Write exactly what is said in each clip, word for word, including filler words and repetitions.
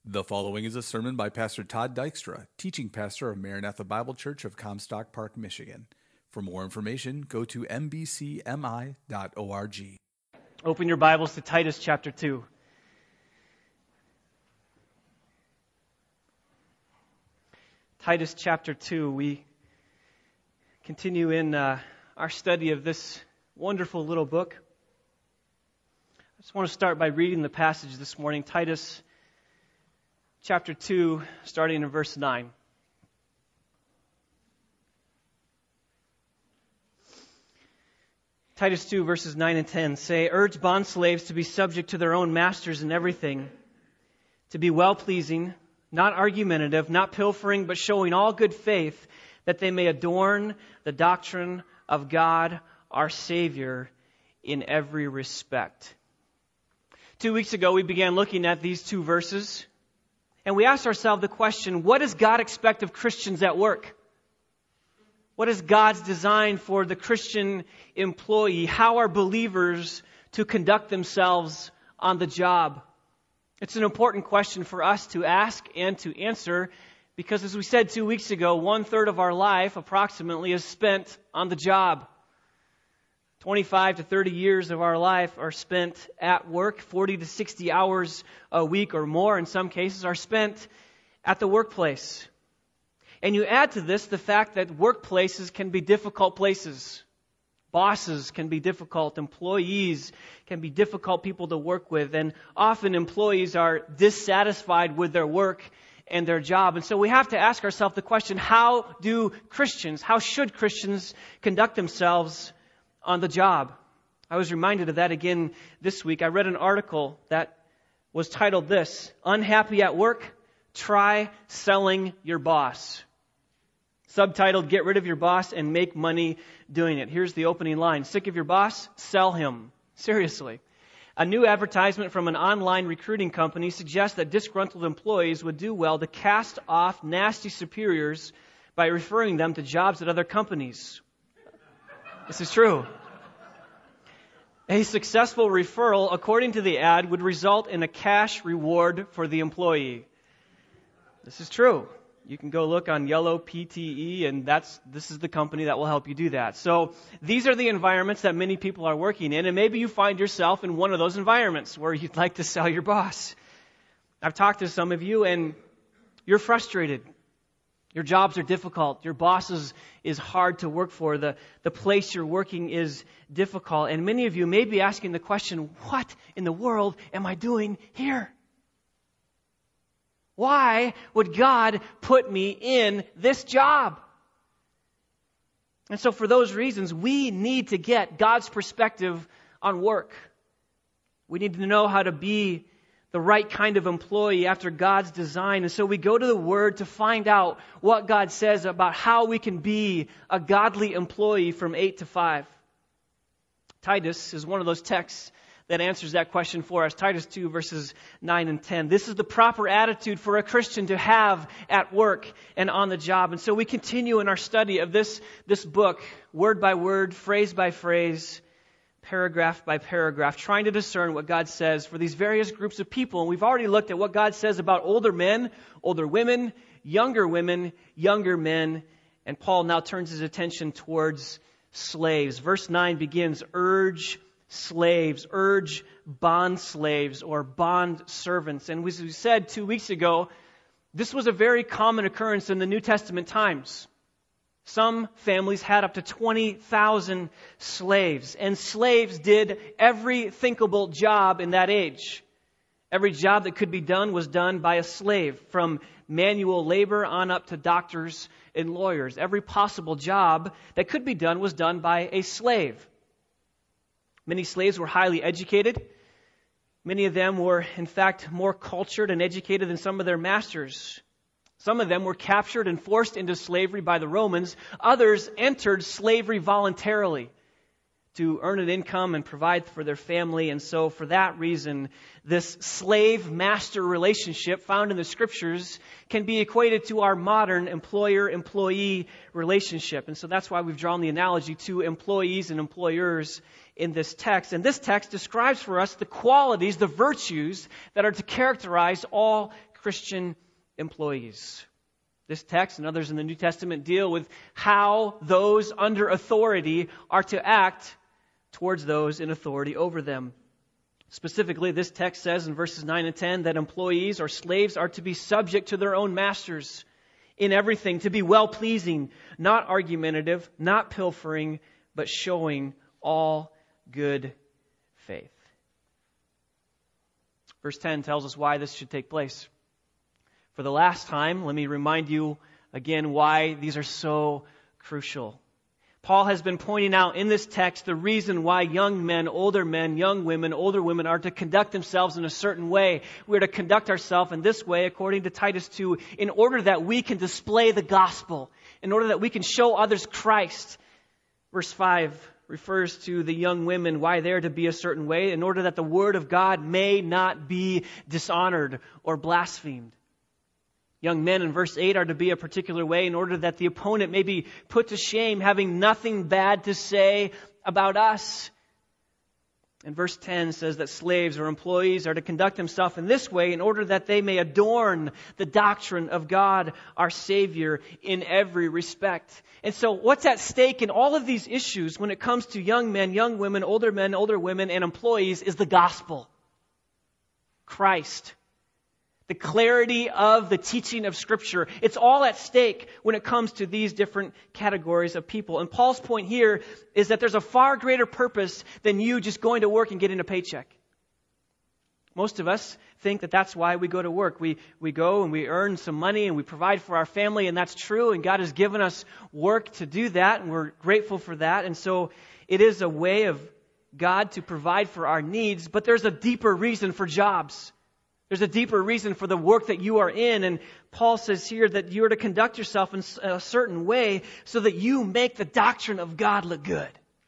The following is a sermon by Pastor Todd Dykstra, teaching pastor of Maranatha Bible Church of Comstock Park, Michigan. For more information, go to m b c m i dot org. Open your Bibles to Titus chapter two. Titus chapter two. We continue in uh, our study of this wonderful little book. I just want to start by reading the passage this morning. Titus chapter two, starting in verse nine. Titus two, verses nine and ten say, "Urge bondslaves to be subject to their own masters in everything, to be well-pleasing, not argumentative, not pilfering, but showing all good faith, that they may adorn the doctrine of God our Savior in every respect." Two weeks ago, we began looking at these two verses, and we asked ourselves the question, what does God expect of Christians at work? What is God's design for the Christian employee? How are believers to conduct themselves on the job? It's an important question for us to ask and to answer because, as we said two weeks ago, one-third of our life approximately is spent on the job. twenty-five to thirty years of our life are spent at work. forty to sixty hours a week or more in some cases are spent at the workplace. And you add to this the fact that workplaces can be difficult places. Bosses can be difficult. Employees can be difficult people to work with. And often employees are dissatisfied with their work and their job. And so we have to ask ourselves the question, how do Christians, how should Christians conduct themselves on the job? I was reminded of that again this week. I read an article that was titled this, "Unhappy at Work? Try Selling Your Boss." Subtitled, "Get rid of your boss and make money doing it." Here's the opening line. "Sick of your boss? Sell him." Seriously. A new advertisement from an online recruiting company suggests that disgruntled employees would do well to cast off nasty superiors by referring them to jobs at other companies. This is true. A successful referral, according to the ad, would result in a cash reward for the employee. This is true. You can go look on Yellow P T E, and that's this is the company that will help you do that. So these are the environments that many people are working in, and maybe you find yourself in one of those environments where you'd like to sell your boss. I've talked to some of you, and you're frustrated. Your jobs are difficult. Your boss is, is hard to work for. The, the place you're working is difficult. And many of you may be asking the question, what in the world am I doing here? Why would God put me in this job? And so for those reasons, we need to get God's perspective on work. We need to know how to be the right kind of employee after God's design. And so we go to the Word to find out what God says about how we can be a godly employee from eight to five. Titus is one of those texts that answers that question for us. Titus two, verses nine and ten. This is the proper attitude for a Christian to have at work and on the job. And so we continue in our study of this, this book, word by word, phrase by phrase, paragraph by paragraph, trying to discern what God says for these various groups of people. And we've already looked at what God says about older men, older women, younger women, younger men. And Paul now turns his attention towards slaves. Verse nine begins, "Urge slaves, urge bond slaves or bond servants." And as we said two weeks ago, this was a very common occurrence in the New Testament times. Some families had up to twenty thousand slaves, and slaves did every thinkable job in that age. Every job that could be done was done by a slave, from manual labor on up to doctors and lawyers. Every possible job that could be done was done by a slave. Many slaves were highly educated. Many of them were, in fact, more cultured and educated than some of their masters. Some of them were captured and forced into slavery by the Romans. Others entered slavery voluntarily to earn an income and provide for their family. And so for that reason, this slave-master relationship found in the Scriptures can be equated to our modern employer-employee relationship. And so that's why we've drawn the analogy to employees and employers in this text. And this text describes for us the qualities, the virtues that are to characterize all Christian employees. This text and others in the New Testament deal with how those under authority are to act towards those in authority over them. Specifically, this text says in verses nine and ten that employees or slaves are to be subject to their own masters in everything, to be well-pleasing, not argumentative, not pilfering, but showing all good faith. Verse ten tells us why this should take place. For the last time, let me remind you again why these are so crucial. Paul has been pointing out in this text the reason why young men, older men, young women, older women are to conduct themselves in a certain way. We are to conduct ourselves in this way, according to Titus two, in order that we can display the gospel, in order that we can show others Christ. Verse five refers to the young women, why they're to be a certain way, in order that the word of God may not be dishonored or blasphemed. Young men in verse eight are to be a particular way in order that the opponent may be put to shame, having nothing bad to say about us. And verse ten says that slaves or employees are to conduct themselves in this way in order that they may adorn the doctrine of God, our Savior, in every respect. And so what's at stake in all of these issues when it comes to young men, young women, older men, older women, and employees is the gospel. Christ. The clarity of the teaching of Scripture. It's all at stake when it comes to these different categories of people. And Paul's point here is that there's a far greater purpose than you just going to work and getting a paycheck. Most of us think that that's why we go to work. We we go and we earn some money and we provide for our family, and that's true. And God has given us work to do that, and we're grateful for that. And so it is a way of God to provide for our needs, but there's a deeper reason for jobs. There's a deeper reason for the work that you are in. And Paul says here that you are to conduct yourself in a certain way so that you make the doctrine of God look good.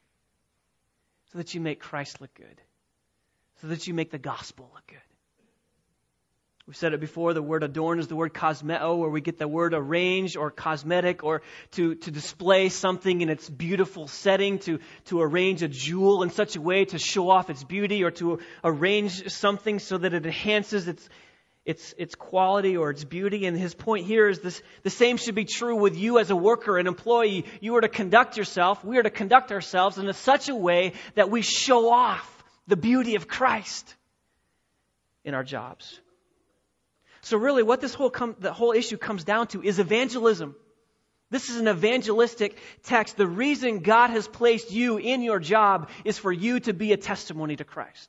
So that you make Christ look good. So that you make the gospel look good. We've said it before, the word adorn is the word cosmeo, where we get the word arrange or cosmetic, or to, to display something in its beautiful setting, to, to arrange a jewel in such a way to show off its beauty, or to arrange something so that it enhances its its its quality or its beauty. And his point here is this: the same should be true with you as a worker, an employee. You are to conduct yourself, we are to conduct ourselves in such a way that we show off the beauty of Christ in our jobs. So really what this whole com- the whole issue comes down to is evangelism. This is an evangelistic text. The reason God has placed you in your job is for you to be a testimony to Christ.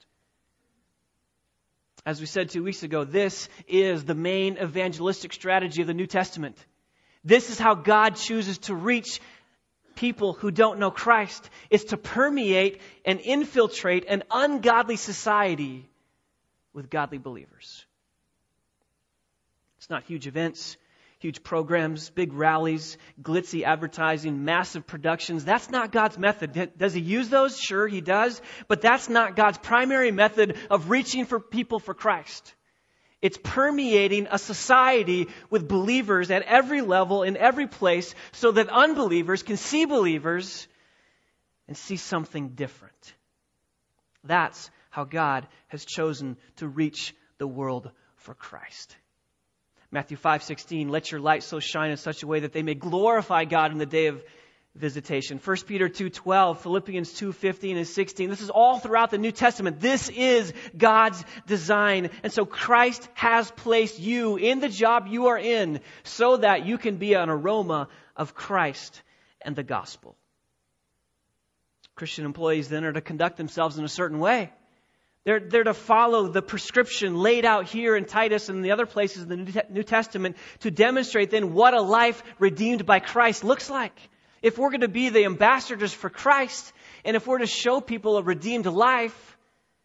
As we said two weeks ago, this is the main evangelistic strategy of the New Testament. This is how God chooses to reach people who don't know Christ. It's to permeate and infiltrate an ungodly society with godly believers. It's not huge events, huge programs, big rallies, glitzy advertising, massive productions. That's not God's method. Does He use those? Sure, He does. But that's not God's primary method of reaching for people for Christ. It's permeating a society with believers at every level, in every place, so that unbelievers can see believers and see something different. That's how God has chosen to reach the world for Christ. Matthew five sixteen, let your light so shine in such a way that they may glorify God in the day of visitation. First Peter two twelve, Philippians two fifteen and sixteen. This is all throughout the New Testament. This is God's design. And so Christ has placed you in the job you are in so that you can be an aroma of Christ and the gospel. Christian employees then are to conduct themselves in a certain way. They're, they're to follow the prescription laid out here in Titus and the other places in the New Testament to demonstrate then what a life redeemed by Christ looks like. If we're going to be the ambassadors for Christ, and if we're to show people a redeemed life,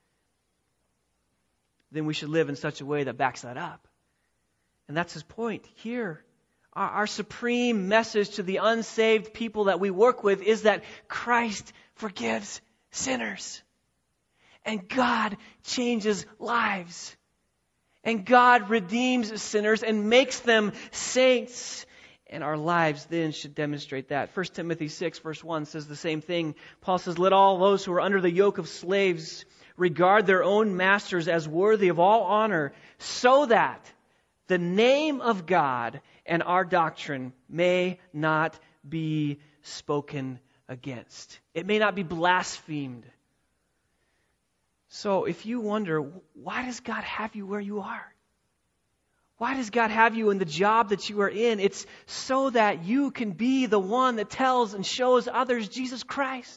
then we should live in such a way that backs that up. And that's his point here. Our, our supreme message to the unsaved people that we work with is that Christ forgives sinners. And God changes lives. And God redeems sinners and makes them saints. And our lives then should demonstrate that. First Timothy six verse one says the same thing. Paul says, let all those who are under the yoke of slaves regard their own masters as worthy of all honor, so that the name of God and our doctrine may not be spoken against. It may not be blasphemed. So if you wonder, why does God have you where you are? Why does God have you in the job that you are in? It's so that you can be the one that tells and shows others Jesus Christ.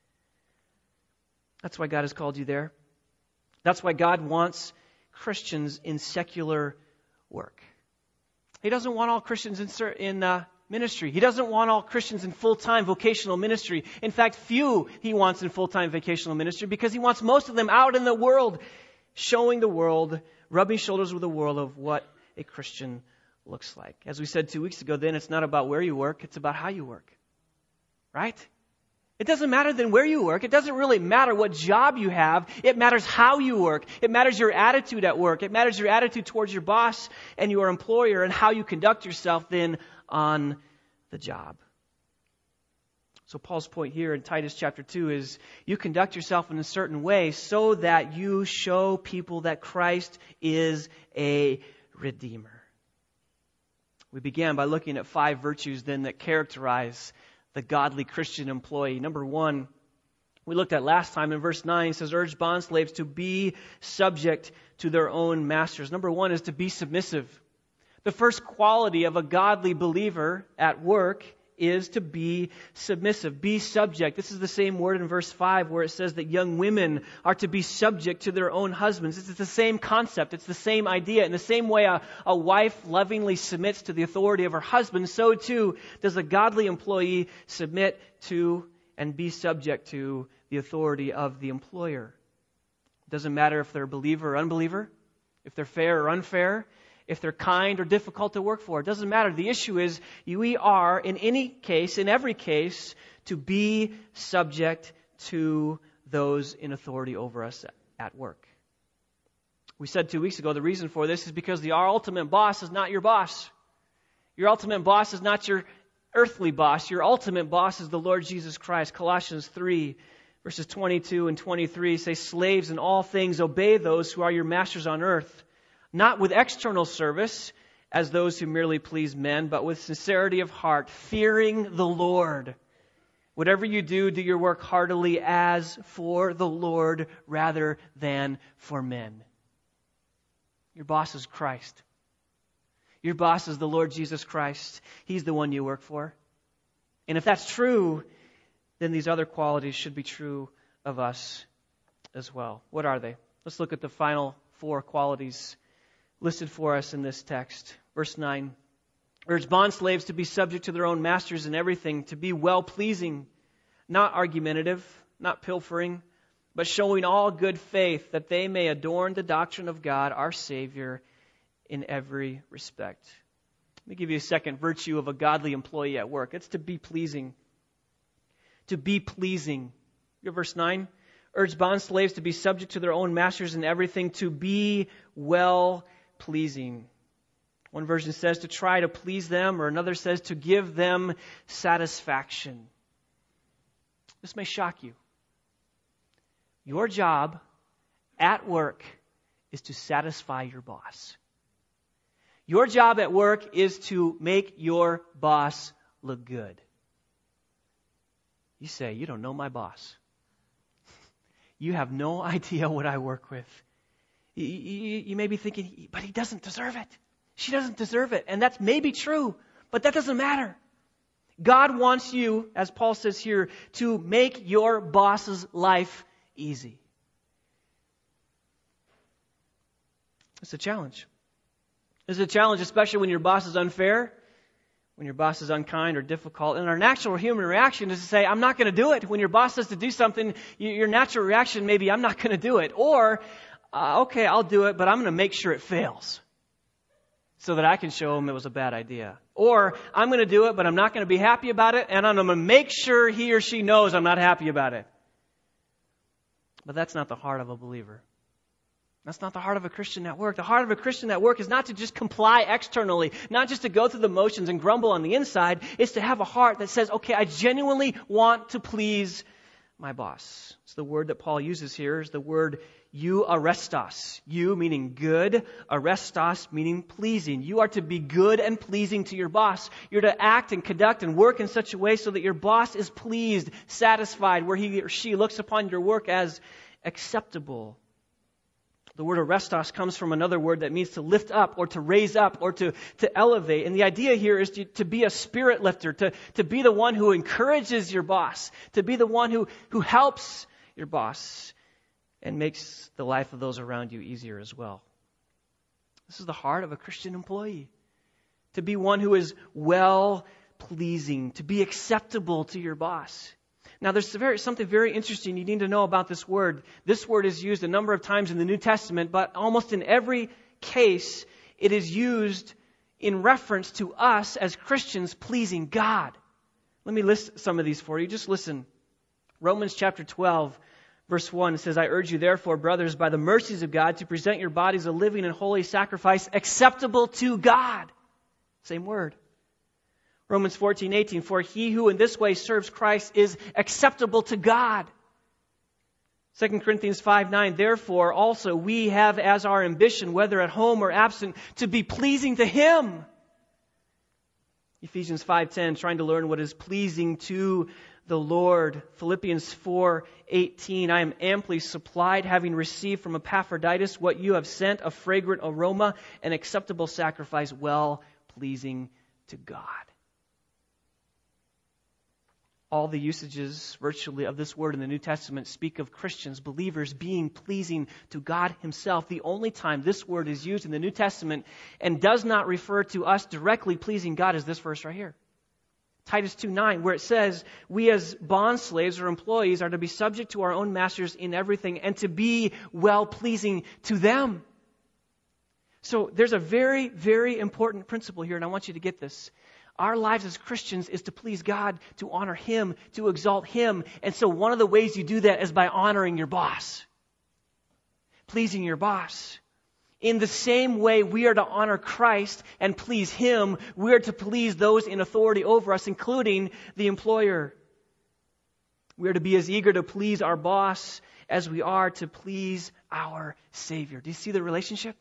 That's why God has called you there. That's why God wants Christians in secular work. He doesn't want all Christians in, in uh, ministry. He doesn't want all Christians in full-time vocational ministry. In fact, few he wants in full-time vocational ministry because he wants most of them out in the world, showing the world, rubbing shoulders with the world of what a Christian looks like. As we said two weeks ago, then it's not about where you work, it's about how you work. Right? It doesn't matter then where you work. It doesn't really matter what job you have. It matters how you work. It matters your attitude at work. It matters your attitude towards your boss and your employer and how you conduct yourself then on the job. So Paul's point here in Titus chapter two is you conduct yourself in a certain way so that you show people that Christ is a Redeemer. We began by looking at five virtues then that characterize the godly Christian employee. Number one, we looked at last time in verse nine, it says, urge bondslaves to be subject to their own masters. Number one is to be submissive. The first quality of a godly believer at work is to be submissive, be subject. This is the same word in verse five where it says that young women are to be subject to their own husbands. It's the same concept. It's the same idea. In the same way a, a wife lovingly submits to the authority of her husband, so too does a godly employee submit to and be subject to the authority of the employer. It doesn't matter if they're a believer or unbeliever, if they're fair or unfair, if they're kind or difficult to work for. It doesn't matter. The issue is we are, in any case, in every case, to be subject to those in authority over us at work. We said two weeks ago the reason for this is because the our ultimate boss is not your boss. Your ultimate boss is not your earthly boss. Your ultimate boss is the Lord Jesus Christ. Colossians three, verses twenty-two and twenty-three say, slaves in all things obey those who are your masters on earth, not with external service as those who merely please men, but with sincerity of heart, fearing the Lord. Whatever you do, do your work heartily as for the Lord rather than for men. Your boss is Christ. Your boss is the Lord Jesus Christ. He's the one you work for. And if that's true, then these other qualities should be true of us as well. What are they? Let's look at the final four qualities listed for us in this text. Verse nine, urge bondslaves to be subject to their own masters in everything, to be well-pleasing, not argumentative, not pilfering, but showing all good faith, that they may adorn the doctrine of God, our Savior, in every respect. Let me give you a second virtue of a godly employee at work. It's to be pleasing. To be pleasing. Look at verse nine. Urge bondslaves to be subject to their own masters in everything, to be well pleasing. One version says to try to please them, or another says to give them satisfaction. This may shock you. Your job at work is to satisfy your boss. Your job at work is to make your boss look good. You say, you don't know my boss. You have no idea what I work with. You, you, you may be thinking, but he doesn't deserve it. She doesn't deserve it. And that's maybe true, but that doesn't matter. God wants you, as Paul says here, to make your boss's life easy. It's a challenge. It's a challenge, especially when your boss is unfair, when your boss is unkind or difficult. And our natural human reaction is to say, I'm not going to do it. When your boss says to do something, your natural reaction may be, I'm not going to do it. Or, uh, okay, I'll do it, but I'm going to make sure it fails so that I can show him it was a bad idea. Or, I'm going to do it, but I'm not going to be happy about it, and I'm going to make sure he or she knows I'm not happy about it. But that's not the heart of a believer. That's not the heart of a Christian at work. The heart of a Christian at work is not to just comply externally, not just to go through the motions and grumble on the inside. It's to have a heart that says, okay, I genuinely want to please my boss. It's the word that Paul uses here is the word You arestos. You meaning good, arestos meaning pleasing. You are to be good and pleasing to your boss. You're to act and conduct and work in such a way so that your boss is pleased, satisfied, where he or she looks upon your work as acceptable. The word arestos comes from another word that means to lift up or to raise up or to, to elevate. And the idea here is to, to be a spirit lifter, to, to be the one who encourages your boss, to be the one who, who helps your boss and makes the life of those around you easier as well. This is the heart of a Christian employee. To be one who is well-pleasing, to be acceptable to your boss. Now, there's very, something very interesting you need to know about this word. This word is used a number of times in the New Testament, but almost in every case, it is used in reference to us as Christians pleasing God. Let me list some of these for you. Just listen. Romans chapter twelve, verse one says, I urge you therefore, brothers, by the mercies of God, to present your bodies a living and holy sacrifice acceptable to God. Same word. Romans fourteen eighteen, for he who in this way serves Christ is acceptable to God. Second Corinthians five nine, therefore also we have as our ambition, whether at home or absent, to be pleasing to Him. Ephesians five ten, trying to learn what is pleasing to the Lord. Philippians four eighteen, I am amply supplied, having received from Epaphroditus what you have sent, a fragrant aroma, an acceptable sacrifice, well pleasing to God. All the usages virtually of this word in the New Testament speak of Christians, believers, being pleasing to God Himself. The only time this word is used in the New Testament and does not refer to us directly pleasing God is this verse right here. Titus two nine, where it says, we as bond slaves or employees are to be subject to our own masters in everything and to be well-pleasing to them. So there's a very, very important principle here, and I want you to get this. Our lives as Christians is to please God, to honor Him, to exalt Him. And so one of the ways you do that is by honoring your boss. Pleasing your boss. In the same way we are to honor Christ and please Him, we are to please those in authority over us, including the employer. We are to be as eager to please our boss as we are to please our Savior. Do you see the relationship?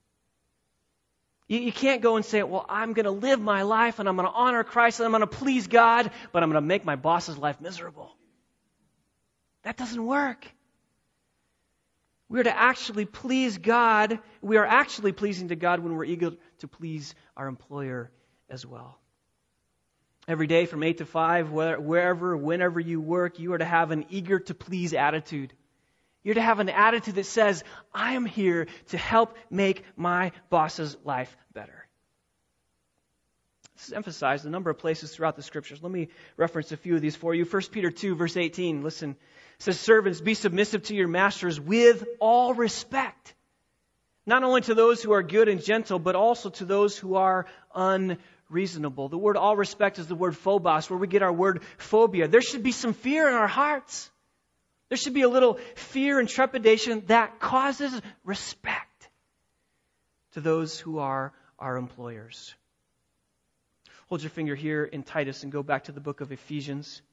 You can't go and say, well, I'm going to live my life and I'm going to honor Christ and I'm going to please God, but I'm going to make my boss's life miserable. That doesn't work. We are to actually please God. We are actually pleasing to God when we're eager to please our employer as well. Every day from eight to five, wherever, whenever you work, you are to have an eager to please attitude. You're to have an attitude that says, I am here to help make my boss's life better. This is emphasized in a number of places throughout the Scriptures. Let me reference a few of these for you. First Peter two, verse eighteen, listen. It says, servants, be submissive to your masters with all respect. Not only to those who are good and gentle, but also to those who are unreasonable. The word all respect is the word phobos, where we get our word phobia. There should be some fear in our hearts. There should be a little fear and trepidation that causes respect to those who are our employers. Hold your finger here in Titus and go back to the book of Ephesians.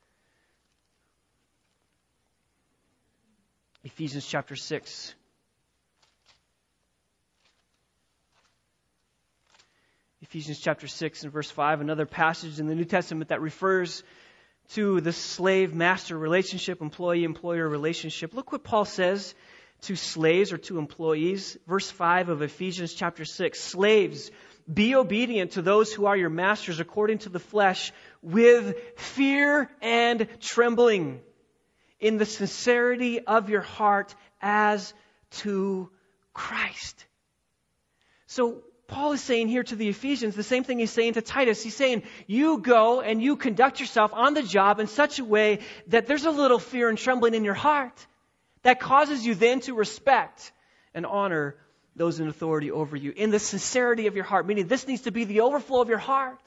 Ephesians chapter six. Ephesians chapter six and verse five, another passage in the New Testament that refers to the slave-master relationship, employee-employer relationship. Look what Paul says to slaves or to employees. Verse five of Ephesians chapter six. Slaves, be obedient to those who are your masters according to the flesh, with fear and trembling, in the sincerity of your heart as to Christ. So Paul is saying here to the Ephesians the same thing he's saying to Titus. He's saying, you go and you conduct yourself on the job in such a way that there's a little fear and trembling in your heart that causes you then to respect and honor those in authority over you in the sincerity of your heart, meaning this needs to be the overflow of your heart.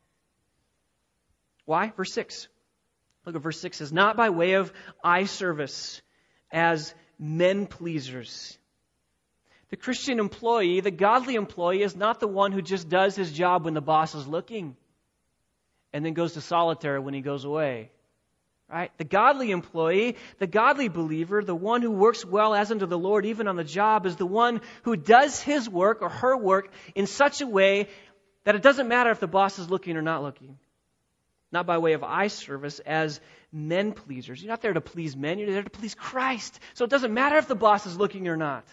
Why? Verse six. Look at verse six. It says, not by way of eye service as men pleasers. The Christian employee, the godly employee, is not the one who just does his job when the boss is looking and then goes to solitary when he goes away. Right? The godly employee, the godly believer, the one who works well as unto the Lord, even on the job, is the one who does his work or her work in such a way that it doesn't matter if the boss is looking or not looking. Not by way of eye service as men pleasers. You're not there to please men, you're there to please Christ. So it doesn't matter if the boss is looking or not.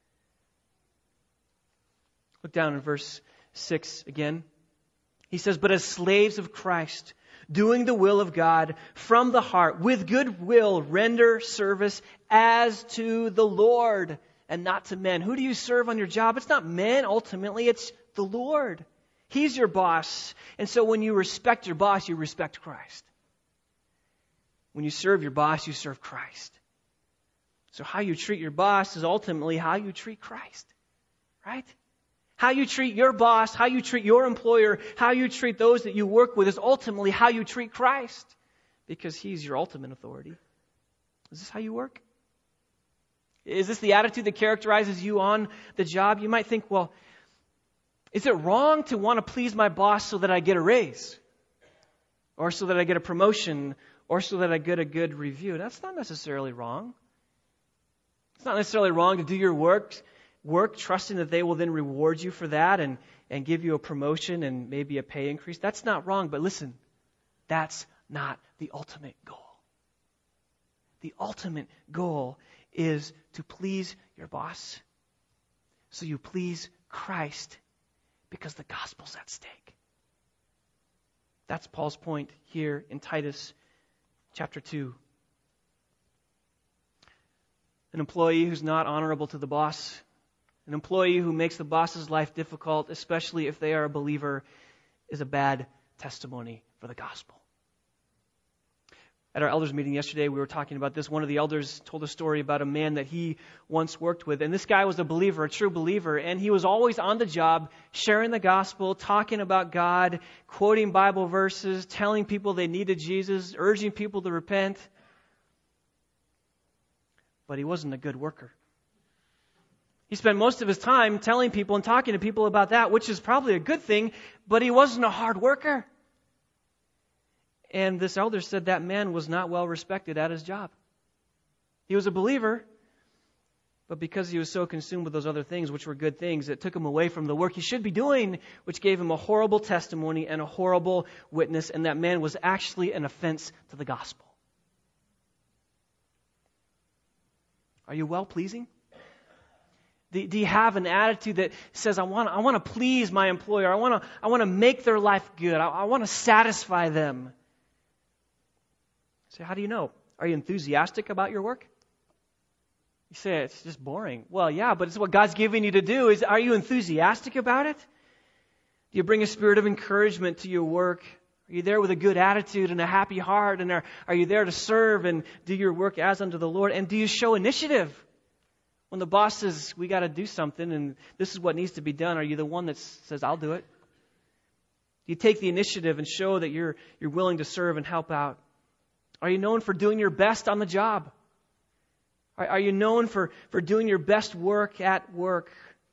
Look down in verse six again. He says, "But as slaves of Christ, doing the will of God from the heart, with good will render service as to the Lord and not to men." Who do you serve on your job? It's not men, ultimately, it's the Lord. He's your boss. And so when you respect your boss, you respect Christ. When you serve your boss, you serve Christ. So how you treat your boss is ultimately how you treat Christ. Right? How you treat your boss, how you treat your employer, how you treat those that you work with is ultimately how you treat Christ. Because He's your ultimate authority. Is this how you work? Is this the attitude that characterizes you on the job? You might think, well, is it wrong to want to please my boss so that I get a raise? Or so that I get a promotion? Or so that I get a good review? That's not necessarily wrong. It's not necessarily wrong to do your work Work trusting that they will then reward you for that and, and give you a promotion and maybe a pay increase. That's not wrong, but listen, that's not the ultimate goal. The ultimate goal is to please your boss so you please Christ because the gospel's at stake. That's Paul's point here in Titus chapter two. An employee who's not honorable to the boss, an employee who makes the boss's life difficult, especially if they are a believer, is a bad testimony for the gospel. At our elders meeting yesterday, we were talking about this. One of the elders told a story about a man that he once worked with. And this guy was a believer, a true believer. And he was always on the job, sharing the gospel, talking about God, quoting Bible verses, telling people they needed Jesus, urging people to repent. But he wasn't a good worker. He spent most of his time telling people and talking to people about that, which is probably a good thing, but he wasn't a hard worker. And this elder said that man was not well respected at his job. He was a believer, but because he was so consumed with those other things, which were good things, it took him away from the work he should be doing, which gave him a horrible testimony and a horrible witness, and that man was actually an offense to the gospel. Are you well-pleasing? Do, do you have an attitude that says, I want, I want to please my employer. I want to, I want to make their life good. I, I want to satisfy them. So how do you know? Are you enthusiastic about your work? You say, it's just boring. Well, yeah, but it's what God's giving you to do. Is, are you enthusiastic about it? Do you bring a spirit of encouragement to your work? Are you there with a good attitude and a happy heart? And are, are you there to serve and do your work as unto the Lord? And do you show initiative? When the boss says, we got to do something and this is what needs to be done, are you the one that says, I'll do it? Do you take the initiative and show that you're you're willing to serve and help out? Are you known for doing your best on the job? Are, are you known for, for doing your best work at work?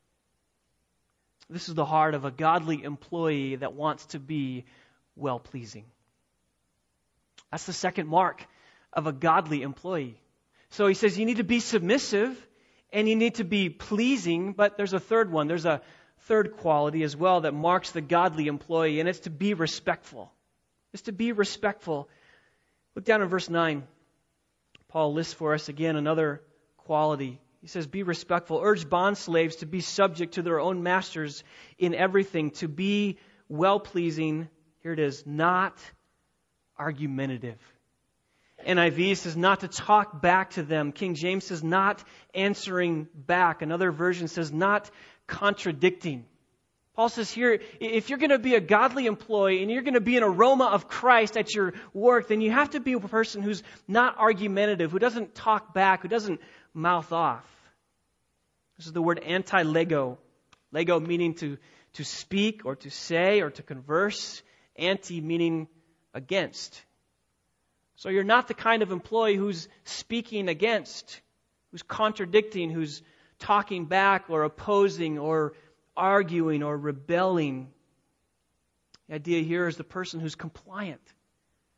This is the heart of a godly employee that wants to be well-pleasing. That's the second mark of a godly employee. So he says you need to be submissive and you need to be pleasing, but there's a third one. There's a third quality as well that marks the godly employee, and it's to be respectful. It's to be respectful. Look down in verse nine. Paul lists for us again another quality. He says, be respectful. Urge bondslaves to be subject to their own masters in everything, to be well-pleasing. Here it is, not argumentative. N I V says not to talk back to them. King James says not answering back. Another version says not contradicting. Paul says here, if you're going to be a godly employee and you're going to be an aroma of Christ at your work, then you have to be a person who's not argumentative, who doesn't talk back, who doesn't mouth off. This is the word anti-lego. Lego meaning to, to speak or to say or to converse. Anti meaning against. So you're not the kind of employee who's speaking against, who's contradicting, who's talking back or opposing or arguing or rebelling. The idea here is the person who's compliant. The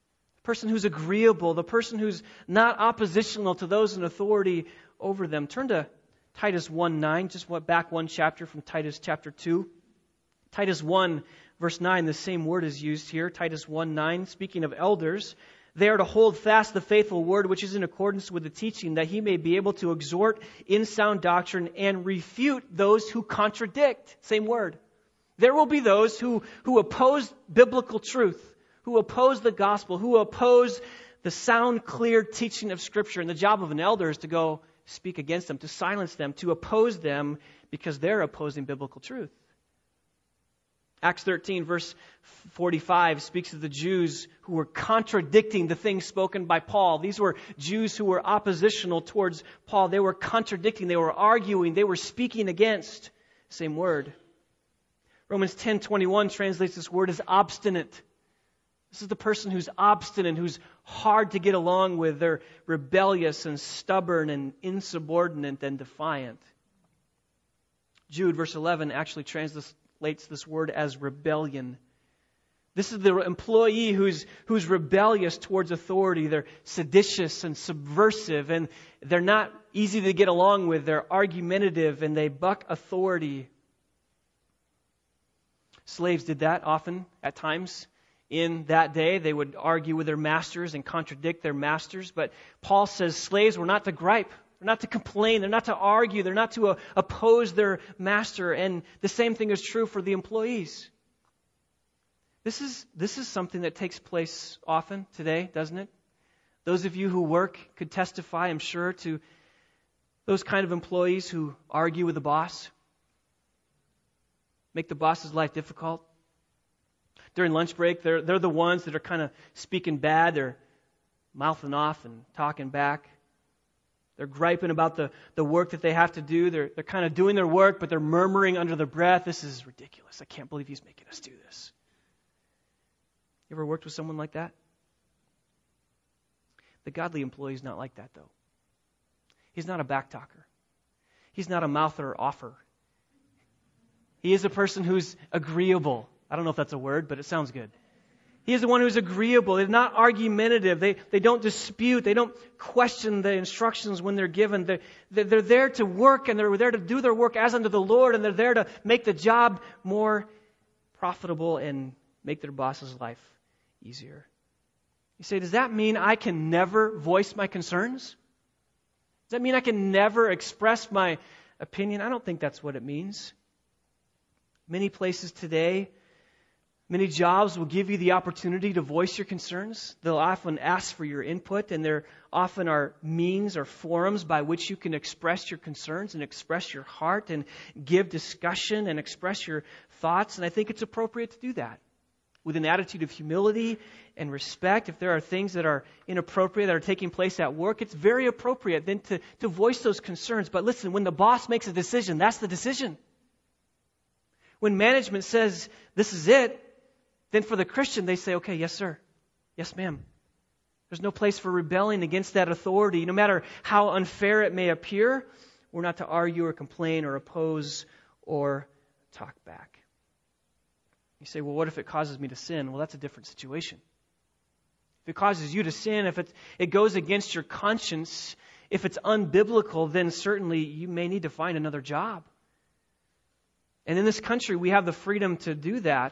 person who's agreeable, the person who's not oppositional to those in authority over them. Turn to Titus one nine, just went back one chapter from Titus chapter two. Titus one, verse nine, the same word is used here. Titus one nine, speaking of elders, they are to hold fast the faithful word which is in accordance with the teaching, that he may be able to exhort in sound doctrine and refute those who contradict. Same word. There will be those who, who oppose biblical truth, who oppose the gospel, who oppose the sound, clear teaching of Scripture. And the job of an elder is to go speak against them, to silence them, to oppose them because they're opposing biblical truth. Acts thirteen, verse forty-five, speaks of the Jews who were contradicting the things spoken by Paul. These were Jews who were oppositional towards Paul. They were contradicting, they were arguing, they were speaking against. Same word. Romans ten twenty-one translates this word as obstinate. This is the person who's obstinate, who's hard to get along with. They're rebellious and stubborn and insubordinate and defiant. Jude, verse eleven, actually translates this word as rebellion. This is the employee who's who's rebellious towards authority. They're seditious and subversive, and they're not easy to get along with. They're argumentative, and they buck authority. Slaves did that often at times. In that day, they would argue with their masters and contradict their masters. But Paul says slaves were not to gripe. They're not to complain. They're not to argue. They're not to uh, oppose their master. And the same thing is true for the employees. This is, this is something that takes place often today, doesn't it? Those of you who work could testify, I'm sure, to those kind of employees who argue with the boss, make the boss's life difficult. During lunch break, they're, they're the ones that are kind of speaking bad. They're mouthing off and talking back. They're griping about the, the work that they have to do. They're, they're kind of doing their work, but they're murmuring under their breath. This is ridiculous. I can't believe he's making us do this. You ever worked with someone like that? The godly employee is not like that, though. He's not a backtalker. He's not a mouther offer. He is a person who's agreeable. I don't know if that's a word, but it sounds good. He is the one who's agreeable. They're not argumentative. They, they don't dispute. They don't question the instructions when they're given. They're, they're there to work, and they're there to do their work as unto the Lord, and they're there to make the job more profitable and make their boss's life easier. You say, does that mean I can never voice my concerns? Does that mean I can never express my opinion? I don't think that's what it means. Many places today, many jobs will give you the opportunity to voice your concerns. They'll often ask for your input, and there often are means or forums by which you can express your concerns and express your heart and give discussion and express your thoughts. And I think it's appropriate to do that with an attitude of humility and respect. If there are things that are inappropriate that are taking place at work, it's very appropriate then to, to voice those concerns. But listen, when the boss makes a decision, that's the decision. When management says, this is it, then for the Christian, they say, okay, yes, sir. Yes, ma'am. There's no place for rebelling against that authority. No matter how unfair it may appear, we're not to argue or complain or oppose or talk back. You say, well, what if it causes me to sin? Well, that's a different situation. If it causes you to sin, if it, it goes against your conscience, if it's unbiblical, then certainly you may need to find another job. And in this country, we have the freedom to do that.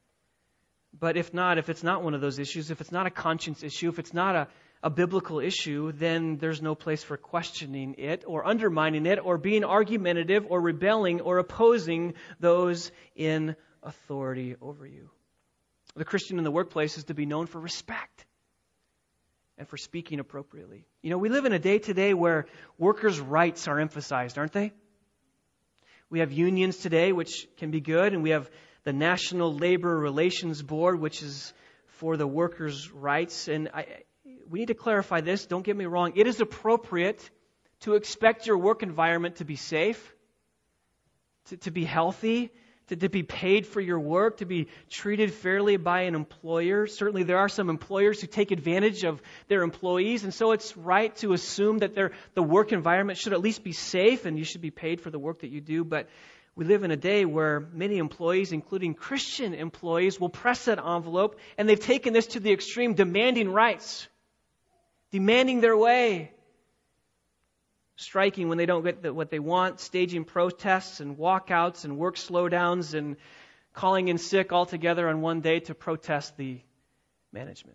But if not, if it's not one of those issues, if it's not a conscience issue, if it's not a, a biblical issue, then there's no place for questioning it or undermining it or being argumentative or rebelling or opposing those in authority over you. The Christian in the workplace is to be known for respect and for speaking appropriately. You know, we live in a day today where workers' rights are emphasized, aren't they? We have unions today, which can be good, and we have the National Labor Relations Board, which is for the workers' rights. And I, we need to clarify this. Don't get me wrong. It is appropriate to expect your work environment to be safe, to, to be healthy, to, to be paid for your work, to be treated fairly by an employer. Certainly there are some employers who take advantage of their employees, and so it's right to assume that their, the work environment should at least be safe and you should be paid for the work that you do. But We live in a day where many employees, including Christian employees, will press that envelope, and they've taken this to the extreme, demanding rights, demanding their way, striking when they don't get what they want, staging protests and walkouts and work slowdowns and calling in sick all together on one day to protest the management.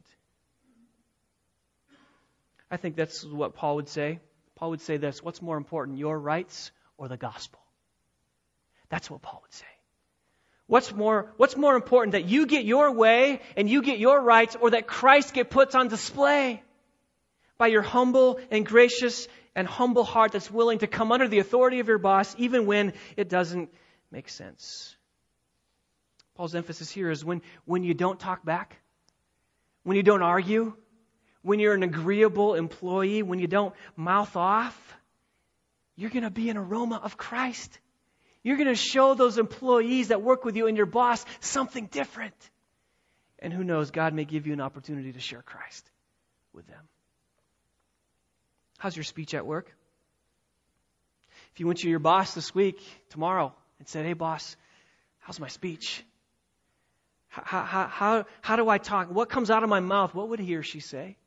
I think that's what Paul would say. Paul would say this: what's more important, your rights or the gospel? That's what Paul would say. What's more, what's more important, that you get your way and you get your rights, or that Christ get put on display by your humble and gracious and humble heart that's willing to come under the authority of your boss even when it doesn't make sense? Paul's emphasis here is when, when you don't talk back, when you don't argue, when you're an agreeable employee, when you don't mouth off, you're going to be an aroma of Christ. You're going to show those employees that work with you and your boss something different. And who knows, God may give you an opportunity to share Christ with them. How's your speech at work? If you went to your boss this week, tomorrow, and said, hey boss, how's my speech? How, how, how, how do I talk? What comes out of my mouth? What would he or she say?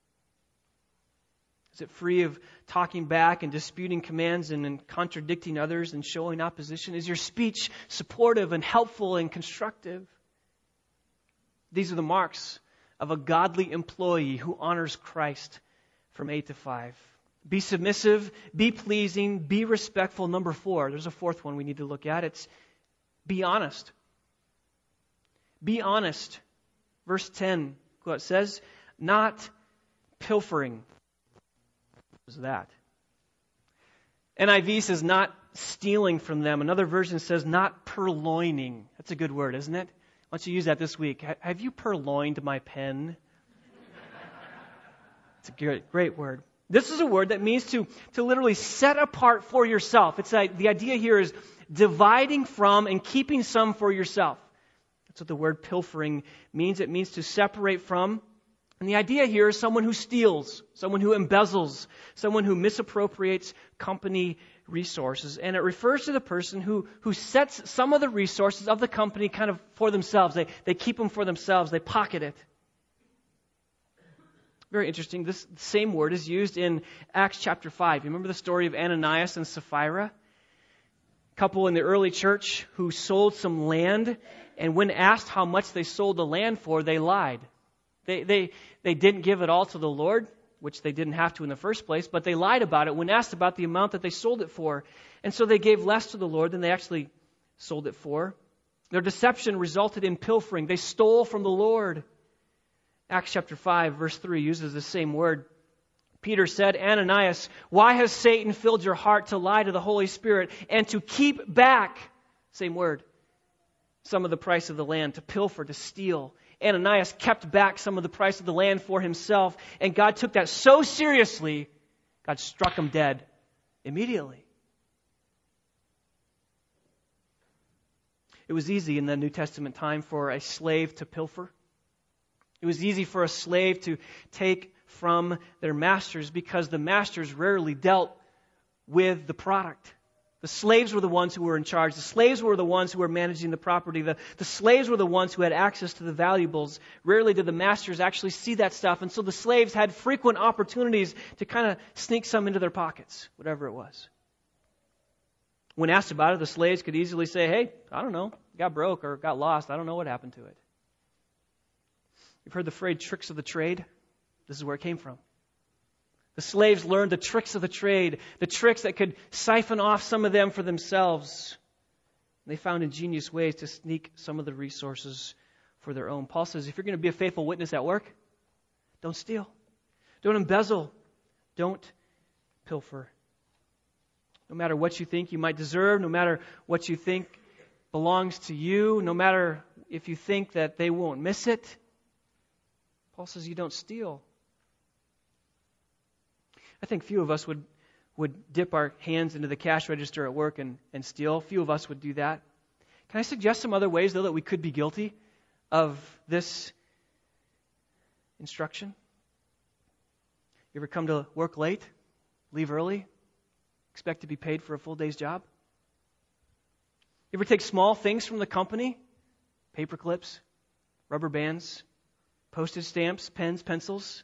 Is it free of talking back and disputing commands and, and contradicting others and showing opposition? Is your speech supportive and helpful and constructive? These are the marks of a godly employee who honors Christ from eight to five. Be submissive, be pleasing, be respectful. Number four, there's a fourth one we need to look at. It's be honest. Be honest. Verse ten, what it says, not pilfering. What is that? N I V says not stealing from them. Another version says not purloining. That's a good word, isn't it? Why don't you use that this week? Have you purloined my pen? It's a great, great word. This is a word that means to, to literally set apart for yourself. It's like, the idea here is dividing from and keeping some for yourself. That's what the word pilfering means. It means to separate from. And the idea here is someone who steals, someone who embezzles, someone who misappropriates company resources. And it refers to the person who, who sets some of the resources of the company kind of for themselves. They, they keep them for themselves. They pocket it. Very interesting. This same word is used in Acts chapter five. You remember the story of Ananias and Sapphira? A couple in the early church who sold some land, and when asked how much they sold the land for, they lied. They, they, they didn't give it all to the Lord, which they didn't have to in the first place, but they lied about it when asked about the amount that they sold it for. And so they gave less to the Lord than they actually sold it for. Their deception resulted in pilfering. They stole from the Lord. Acts chapter five, verse three uses the same word. Peter said, Ananias, why has Satan filled your heart to lie to the Holy Spirit and to keep back, same word, some of the price of the land, to pilfer, to steal? Ananias kept back some of the price of the land for himself, and God took that so seriously, God struck him dead immediately. It was easy in the New Testament time for a slave to pilfer. It was easy for a slave to take from their masters because the masters rarely dealt with the product. The slaves were the ones who were in charge. The slaves were the ones who were managing the property. The, the slaves were the ones who had access to the valuables. Rarely did the masters actually see that stuff. And so the slaves had frequent opportunities to kind of sneak some into their pockets, whatever it was. When asked about it, the slaves could easily say, hey, I don't know, got broke or got lost. I don't know what happened to it. You've heard the phrase tricks of the trade? This is where it came from. The slaves learned the tricks of the trade, the tricks that could siphon off some of them for themselves. They found ingenious ways to sneak some of the resources for their own. Paul says, if you're going to be a faithful witness at work, don't steal. Don't embezzle. Don't pilfer. No matter what you think you might deserve, no matter what you think belongs to you, no matter if you think that they won't miss it, Paul says you don't steal. I think few of us would, would dip our hands into the cash register at work and, and steal. Few of us would do that. Can I suggest some other ways, though, that we could be guilty of this instruction? You ever come to work late, leave early, expect to be paid for a full day's job? You ever take small things from the company? Paper clips, rubber bands, postage stamps, pens, pencils.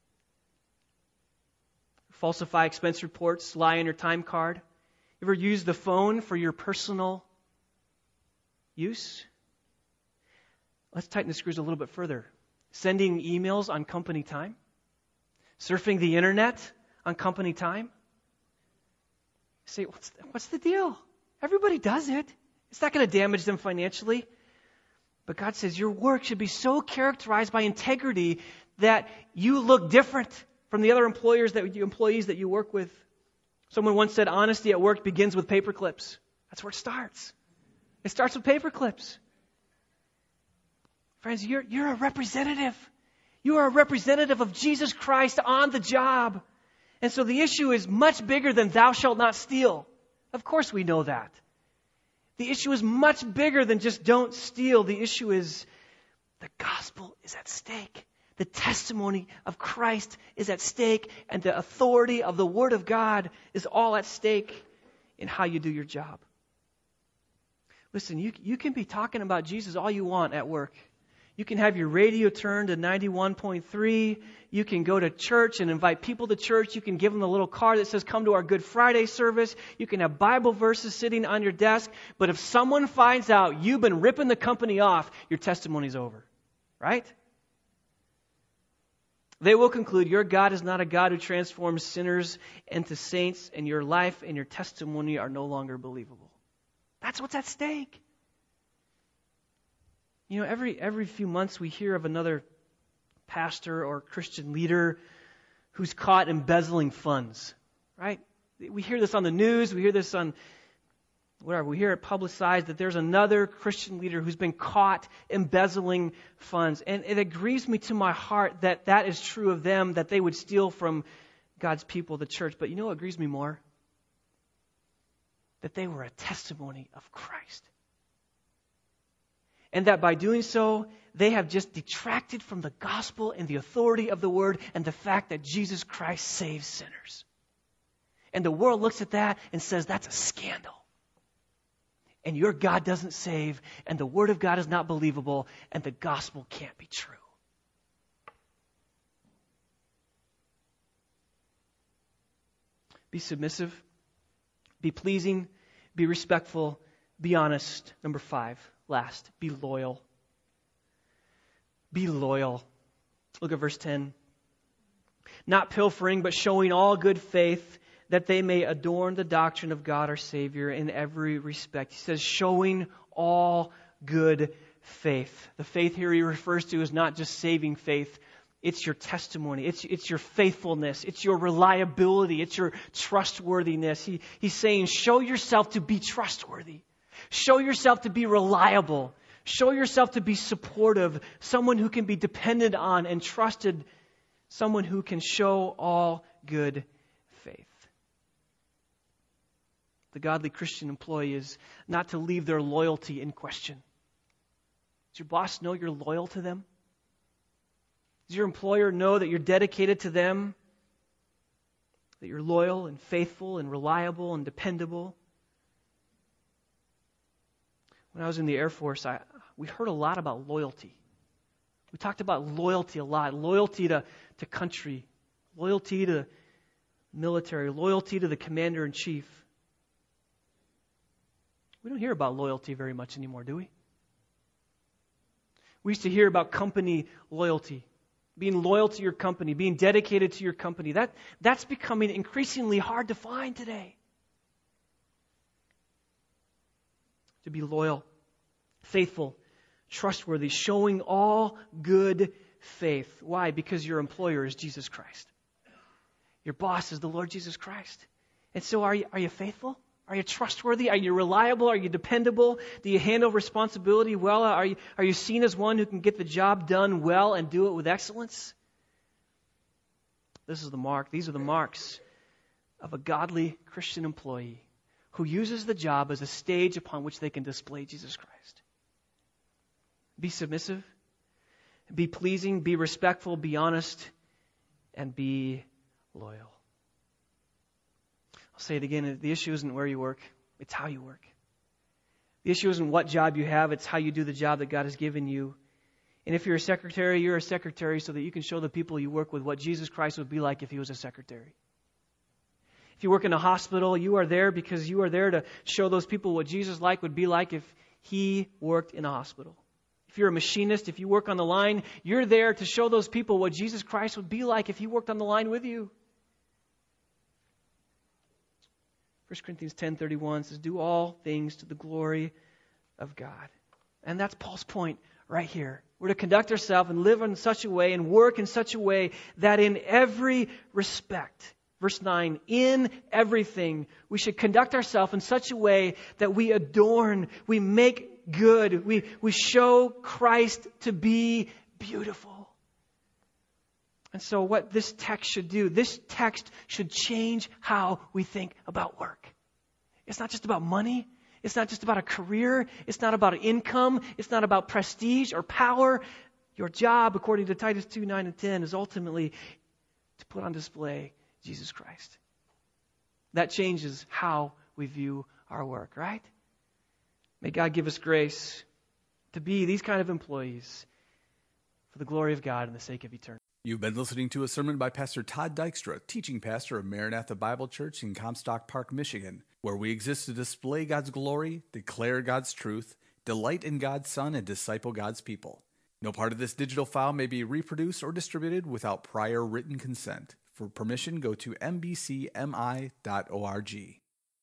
Falsify expense reports, lie on your time card. You ever use the phone for your personal use? Let's tighten the screws a little bit further. Sending emails on company time? Surfing the internet on company time? You say, what's the, what's the deal? Everybody does it. It's not going to damage them financially. But God says your work should be so characterized by integrity that you look different from the other employers that you, employees that you work with. Someone once said, honesty at work begins with paper clips. That's where it starts. It starts with paper clips. Friends, you're, you're a representative. You are a representative of Jesus Christ on the job. And so the issue is much bigger than thou shalt not steal. Of course we know that. The issue is much bigger than just don't steal. The issue is the gospel is at stake. The testimony of Christ is at stake, and the authority of the Word of God is all at stake in how you do your job. Listen, you, you can be talking about Jesus all you want at work. You can have your radio turned to ninety-one point three. You can go to church and invite people to church. You can give them a little card that says, come to our Good Friday service. You can have Bible verses sitting on your desk. But if someone finds out you've been ripping the company off, your testimony's over. Right? They will conclude your God is not a God who transforms sinners into saints, and your life and your testimony are no longer believable. That's what's at stake. You know, every every few months we hear of another pastor or Christian leader who's caught embezzling funds, right? We hear this on the news, we hear this on whatever, we hear it publicized that there's another Christian leader who's been caught embezzling funds. And it grieves me to my heart that that is true of them, that they would steal from God's people, the church. But you know what grieves me more? That they were a testimony of Christ. And that by doing so, they have just detracted from the gospel and the authority of the word and the fact that Jesus Christ saves sinners. And the world looks at that and says, that's a scandal. And your God doesn't save, and the word of God is not believable, and the gospel can't be true. Be submissive, be pleasing, be respectful, be honest. Number five. Last, be loyal. Be loyal. Look at verse ten. Not pilfering, but showing all good faith, that they may adorn the doctrine of God our Savior in every respect. He says, showing all good faith. The faith here he refers to is not just saving faith. It's your testimony. It's, it's your faithfulness. It's your reliability. It's your trustworthiness. He, he's saying, show yourself to be trustworthy. Show yourself to be reliable. Show yourself to be supportive. Someone who can be depended on and trusted. Someone who can show all good faith. The godly Christian employee is not to leave their loyalty in question. Does your boss know you're loyal to them? Does your employer know that you're dedicated to them? That you're loyal and faithful and reliable and dependable? When I was in the Air Force, I, we heard a lot about loyalty. We talked about loyalty a lot. Loyalty to, to country. Loyalty to military. Loyalty to the commander-in-chief. We don't hear about loyalty very much anymore, do we? We used to hear about company loyalty. Being loyal to your company. Being dedicated to your company. That, that's becoming increasingly hard to find today. To be loyal, faithful, trustworthy, showing all good faith. Why? Because your employer is Jesus Christ. Your boss is the Lord Jesus Christ. And so are you, are you faithful? Are you trustworthy? Are you reliable? Are you dependable? Do you handle responsibility well? Are you, are you seen as one who can get the job done well and do it with excellence? This is the mark. These are the marks of a godly Christian employee who uses the job as a stage upon which they can display Jesus Christ. Be submissive, be pleasing, be respectful, be honest, and be loyal. I'll say it again, the issue isn't where you work, it's how you work. The issue isn't what job you have, it's how you do the job that God has given you. And if you're a secretary, you're a secretary so that you can show the people you work with what Jesus Christ would be like if he was a secretary. If you work in a hospital, you are there because you are there to show those people what Jesus like would be like if he worked in a hospital. If you're a machinist, if you work on the line, you're there to show those people what Jesus Christ would be like if he worked on the line with you. First Corinthians ten thirty-one says, do all things to the glory of God. And that's Paul's point right here. We're to conduct ourselves and live in such a way and work in such a way that in every respect, verse nine, in everything, we should conduct ourselves in such a way that we adorn, we make good, we, we show Christ to be beautiful. And so what this text should do, this text should change how we think about work. It's not just about money. It's not just about a career. It's not about income. It's not about prestige or power. Your job, according to Titus two, nine and ten, is ultimately to put on display Jesus Christ. That changes how we view our work, right? May God give us grace to be these kind of employees for the glory of God and the sake of eternity. You've been listening to a sermon by Pastor Todd Dykstra, teaching pastor of Maranatha Bible Church in Comstock Park, Michigan, where we exist to display God's glory, declare God's truth, delight in God's Son, and disciple God's people. No part of this digital file may be reproduced or distributed without prior written consent. For permission, go to m b c m i dot org.